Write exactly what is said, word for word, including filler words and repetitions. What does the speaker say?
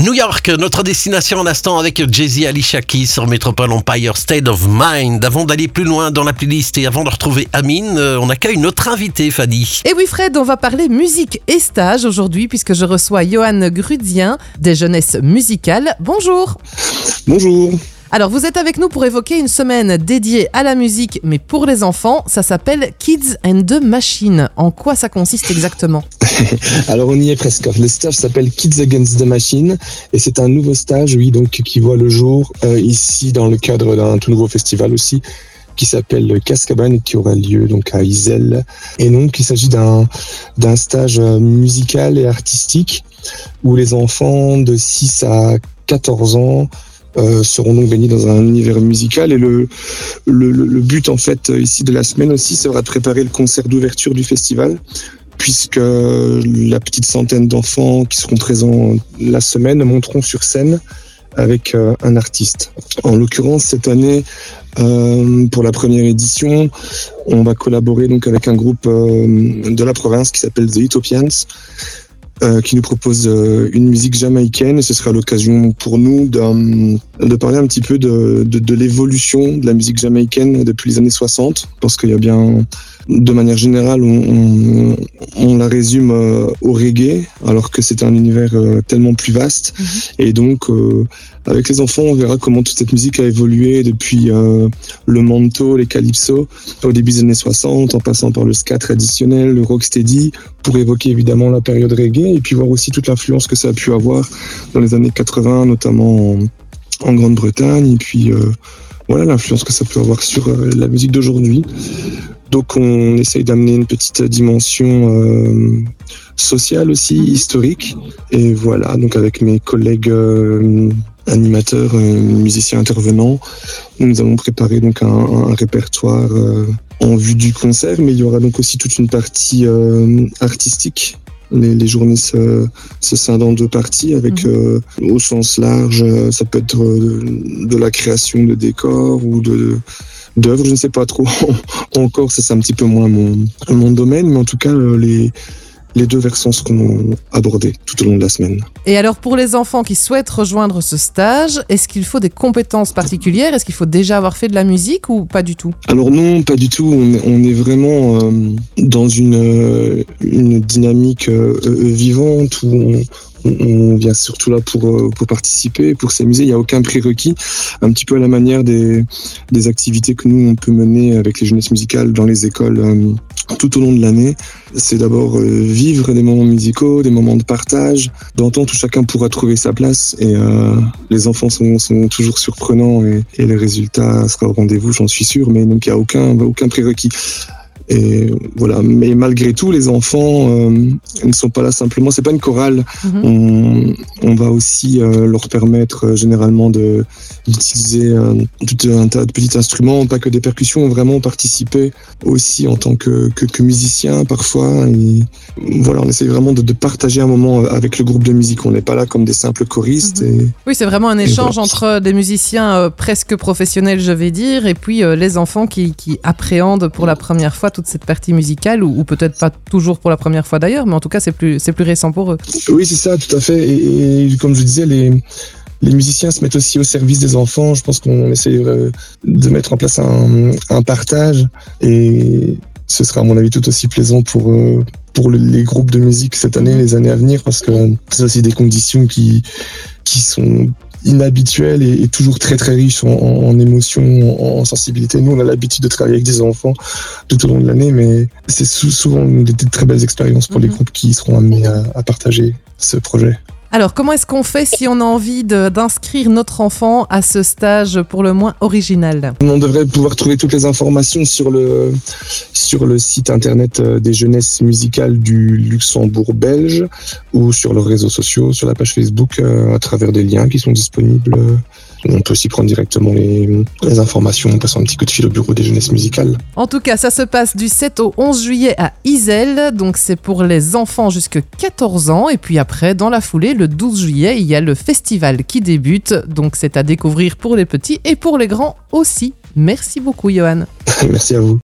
New York, notre destination en instant avec Jay-Z, Alicia Keys sur Métropole Empire State of Mind. Avant d'aller plus loin dans la playlist et avant de retrouver Amine, on accueille notre invité Fanny. Et oui Fred, on va parler musique et stage aujourd'hui puisque je reçois Johan Grudien des Jeunesses Musicales. Bonjour. Bonjour. Alors vous êtes avec nous pour évoquer une semaine dédiée à la musique mais pour les enfants. Ça s'appelle Kids and the Machine. En quoi ça consiste exactement ? Alors on y est presque. Le stage s'appelle Kids Against the Machine et c'est un nouveau stage, oui, donc qui voit le jour euh, ici dans le cadre d'un tout nouveau festival aussi qui s'appelle Cascabane et qui aura lieu donc à Iselle. Et donc il s'agit d'un d'un stage musical et artistique où les enfants de six à quatorze ans Euh, seront donc baignés dans un univers musical et le, le, le but en fait ici de la semaine aussi sera de préparer le concert d'ouverture du festival puisque la petite centaine d'enfants qui seront présents la semaine monteront sur scène avec euh, un artiste. En l'occurrence cette année euh, pour la première édition on va collaborer donc avec un groupe euh, de la province qui s'appelle The Ethiopians. Euh, qui nous propose euh, une musique jamaïcaine et ce sera l'occasion pour nous de, de parler un petit peu de, de, de l'évolution de la musique jamaïcaine depuis les années soixante parce qu'il y a bien, de manière générale, on, on, on la résume euh, au reggae alors que c'est un univers euh, tellement plus vaste mmh. Et donc euh, avec les enfants on verra comment toute cette musique a évolué depuis euh, le manto, les calypso au début des années soixante en passant par le ska traditionnel, le rocksteady pour évoquer évidemment la période reggae et puis voir aussi toute l'influence que ça a pu avoir dans les années quatre-vingts, notamment en, en Grande-Bretagne, et puis euh, voilà l'influence que ça peut avoir sur euh, la musique d'aujourd'hui. Donc on essaye d'amener une petite dimension euh, sociale aussi, historique, et voilà, donc avec mes collègues euh, animateurs, euh, musiciens intervenants, nous allons préparer donc un, un répertoire euh, en vue du concert, mais il y aura donc aussi toute une partie euh, artistique. Les, les journées se, se scindent en deux parties avec euh, au sens large, ça peut être de, de la création de décors ou de d'œuvres, je ne sais pas trop encore, ça c'est un petit peu moins mon, mon domaine, mais en tout cas les Les deux versants seront abordés tout au long de la semaine. Et alors pour les enfants qui souhaitent rejoindre ce stage, est-ce qu'il faut des compétences particulières ? Est-ce qu'il faut déjà avoir fait de la musique ou pas du tout ? Alors non, pas du tout. On est, on est vraiment euh, dans une, euh, une dynamique euh, vivante où on, on vient surtout là pour, pour participer, pour s'amuser. Il n'y a aucun prérequis. Un petit peu à la manière des, des activités que nous, on peut mener avec les jeunesses musicales dans les écoles euh, tout au long de l'année. C'est d'abord euh, vivre des moments musicaux, des moments de partage, d'entente où chacun pourra trouver sa place. Et euh, les enfants sont, sont toujours surprenants et, et le résultat sera au rendez-vous, j'en suis sûr. Mais donc il n'y a aucun, aucun prérequis. Et voilà, mais malgré tout, les enfants euh, ne sont pas là simplement. C'est pas une chorale. Mmh. On, on va aussi euh, leur permettre euh, généralement de d'utiliser euh, tout un tas de petits instruments, pas que des percussions, vraiment participer aussi en tant que que, que musicien parfois. Et voilà, on essaie vraiment de, de partager un moment avec le groupe de musique. On n'est pas là comme des simples choristes. Mmh. Et, oui, c'est vraiment un échange voilà. entre des musiciens euh, presque professionnels, je vais dire, et puis euh, les enfants qui qui appréhendent pour la première fois toute cette partie musicale, ou, ou peut-être pas toujours pour la première fois d'ailleurs, mais en tout cas c'est plus, c'est plus récent pour eux. Oui, c'est ça, tout à fait. Et, et comme je disais, les, les musiciens se mettent aussi au service des enfants. Je pense qu'on essaie de mettre en place un, un partage, et ce sera à mon avis tout aussi plaisant pour, pour les groupes de musique cette année, les années à venir, parce que c'est aussi des conditions qui, qui sont inhabituel et, et toujours très très riche en, en émotions, en, en sensibilité. Nous, on a l'habitude de travailler avec des enfants tout au long de l'année, mais c'est sou- souvent des, des très belles expériences pour mmh. les groupes qui seront amenés à, à partager ce projet. Alors, comment est-ce qu'on fait si on a envie de, d'inscrire notre enfant à ce stage pour le moins original ? On devrait pouvoir trouver toutes les informations sur le, sur le site internet des jeunesses musicales du Luxembourg belge ou sur leurs réseaux sociaux, sur la page Facebook, à travers des liens qui sont disponibles. On peut aussi prendre directement les, les informations en passant un petit coup de fil au bureau des jeunesses musicales. En tout cas, ça se passe du sept au onze juillet à Iselle. Donc, c'est pour les enfants jusqu'à quatorze ans. Et puis après, dans la foulée, le douze juillet, il y a le festival qui débute. Donc, c'est à découvrir pour les petits et pour les grands aussi. Merci beaucoup, Johan. Merci à vous.